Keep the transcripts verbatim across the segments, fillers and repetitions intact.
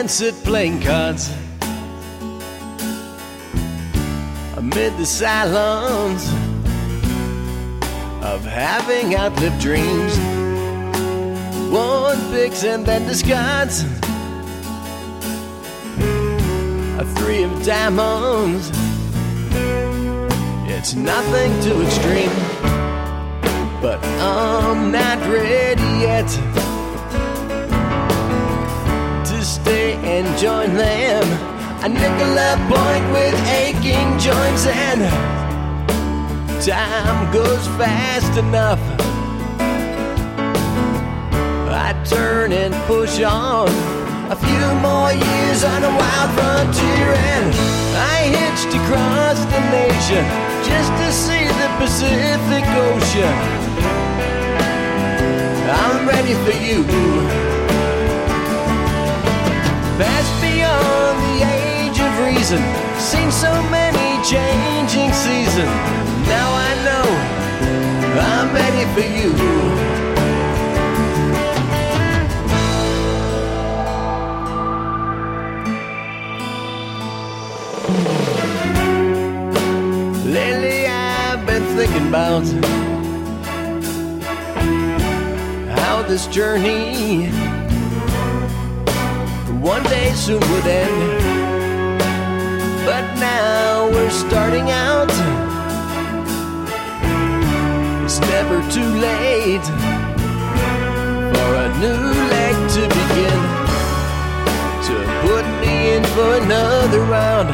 sunset playing cards amid the silence of having outlived dreams. One picks and then discards a three of diamonds. It's nothing too extreme, but I'm not ready yet to stay and join them. A nickel a point with aching joints, and time goes fast enough. I turn and push on a few more years on a wild frontier, and I hitched across the nation just to see the Pacific Ocean. I'm ready for you. Past beyond the age of reason, seen so many changing seasons. Now I know I'm ready for you. Lately I've been thinking about how this journey one day soon would end. But now we're starting out. It's never too late for a new leg to begin, to put me in for another round.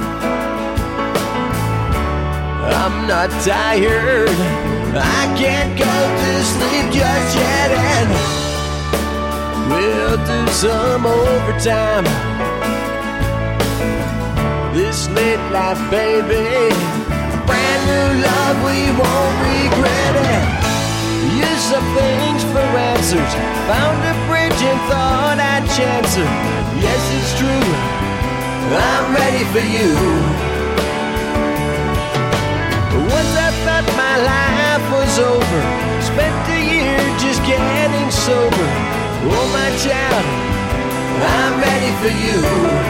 I'm not tired, I can't go to sleep just yet, and we'll do some overtime. This late life, baby, a brand new love, we won't regret it. Use some things for answers, found a bridge and thought I'd chance it. Yes, it's true, I'm ready for you. Once I thought my life was over, spent a year just getting sober. Oh my child, I'm ready for you.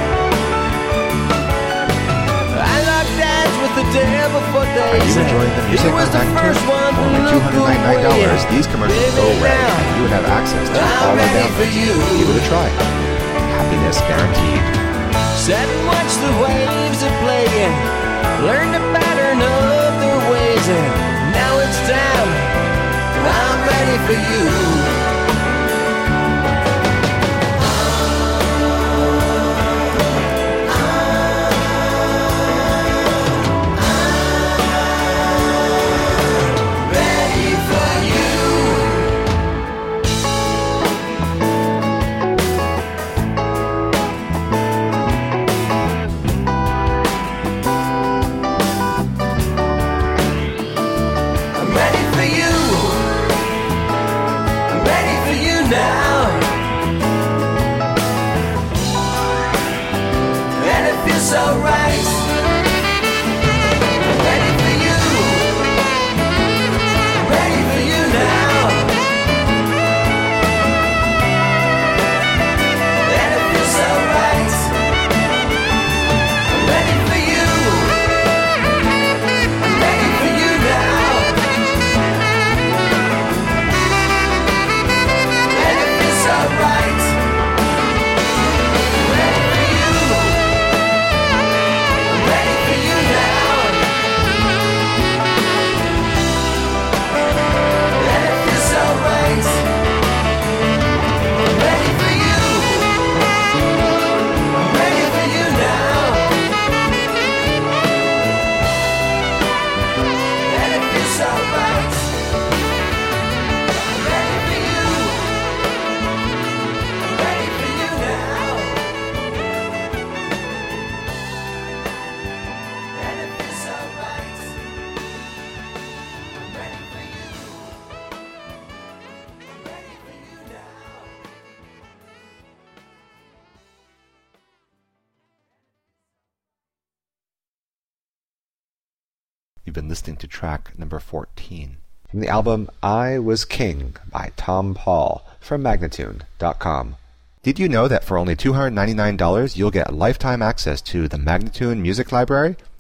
I locked eyes with the devil for days. Are you enjoying the music on Magnitude? For only two hundred ninety-nine dollars, these commercials go away, and you would have access to all our downloads. Give it a try. Happiness guaranteed. Sat and watched the waves are playing, learned the pattern of their ways, and now it's time. I'm ready for you. So right, I'm ready for you, I'm ready for you now, and it feels so right, I'm ready for you, I'm ready for you now, and it feels so right. You've been listening to track number fourteen from the album I Was King by Tom Paul from Magnitude dot com. Did you know that for only two hundred ninety-nine dollars you'll get lifetime access to the Magnatune Music Library?